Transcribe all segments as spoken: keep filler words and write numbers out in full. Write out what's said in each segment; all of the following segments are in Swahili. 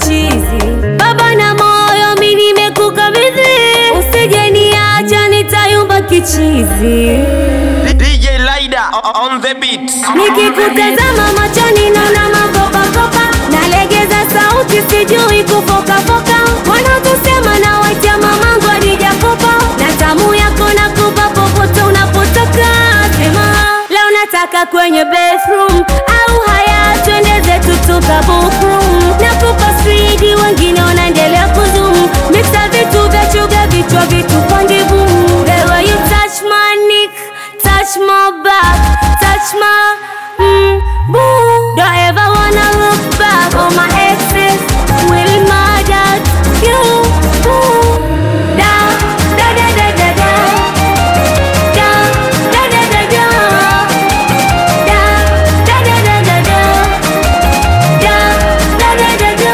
chizi. Baba na moyo mimi nimekukabidhi, usije niacha nitayumba kichizi. D J Laida on the beat. Nikikutazama machoni naona makopa kopa, nalegeza sauti sijui kufoka foka. Wanatusema na waita mamangu alijakopa, na tamu yako nakupa popote unapotoka. Sema leo nataka kwenye bathroom, au haya twende zetu tuka bookroom. Nakupa street wengine wanaendelea kuzoom, mixa vitu vya chuga vichwa vitu kwangi boom. The way you touch my neck, touch my back, touch my mm, boom. Don't ever wanna look back. All my exes will mad at you. Boom. Da da da da da da. Da da da da da. Da da da da da da. Da da da da da.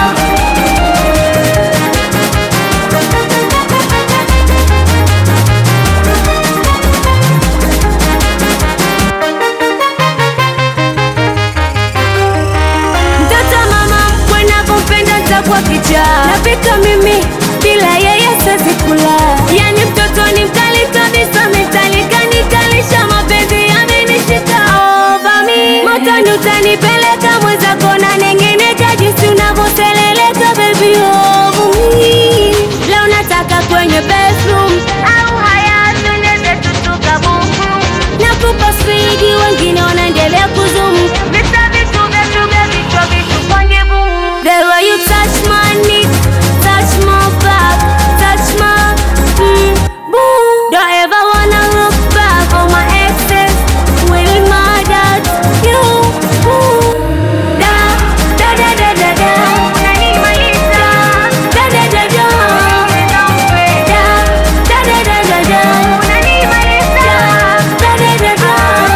Kwa kicha napika mimi bila yeye siwezi kula. Yani mtoto ni mkali kabisa, metalika nikalisha, mapenzi yamenishika over me. Motoni utanipeleka mwenzako na nengeneka, jinsi unavyoseleleka baby over me. Leo nataka kwenye bathroom, au haya twende zetu tuka bookroom. Nakupa street wengine wanaendelea kuzoom, mixa vitu vya chuga vichwa vitu kwenye boom. The way you touch my neck, touch my back, touch my mm, boom. Don't ever wanna look back. All my exes will mad at you. Boom. Da da da da da da. Unanimaliza. Da da da da. Da da da da da da. Unanimaliza. Da da da da.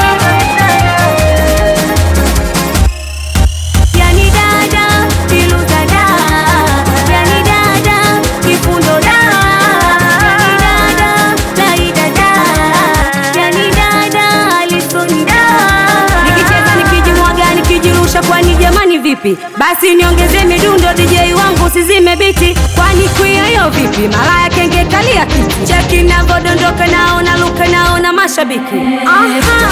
Yani dada filuza da, yani dada kifundo da, yani dada Laida da, yani dada Alisoni da. Nikicheza nikijimwaga nikijirusha, kwani jamani vipi? Basi niongeze midundo D J wangu usizime biti, kwani kuyoyo vipi? Malaya kenge kalia kiti, cheki navodondoka naona luka naona mashabiki. Aha,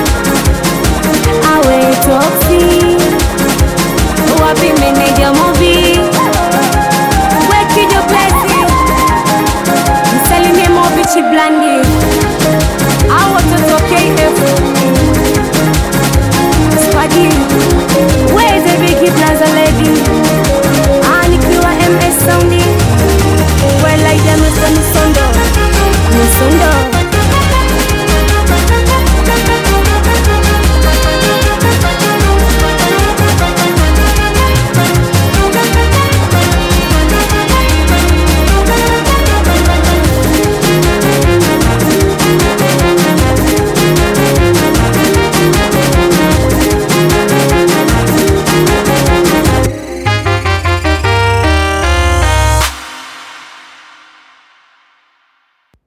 awe toksi wapi meneja Mobi, wekijo plesi, msalimie Mobi Chiblandi, au watoto K F Spadi, weze Biggie Plaza Lady, anikiwa M S Sound.